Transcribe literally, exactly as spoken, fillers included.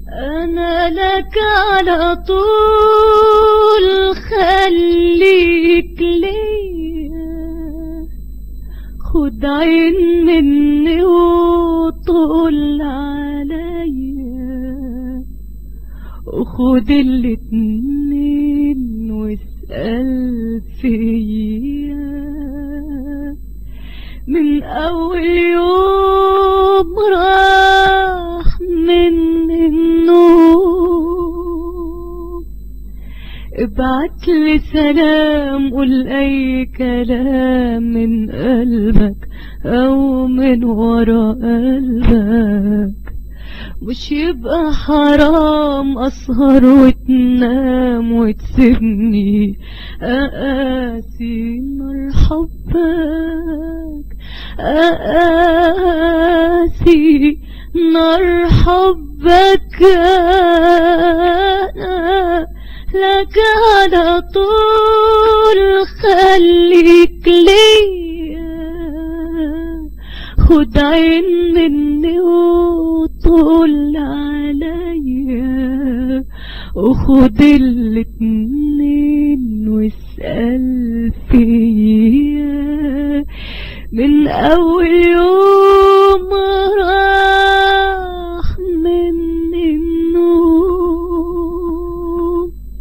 أنا لك على طول، خليك ليا، خد عين مني وطول عليا، وخد الاتنين واسأل فيا. من أول يوم راح مني النوم، ابعتلي سلام، قول أي كلام من قلبك أو من ورا قلبك. مش يبقى حرام أسهر وتنام وتسيبني أقاسي نار حبك، أقاسي نار حبك. أنا لك على طول، خليك ليا، خد عين مني وطول عليا، وخد الاتنين واسأل فيا. من أول يوم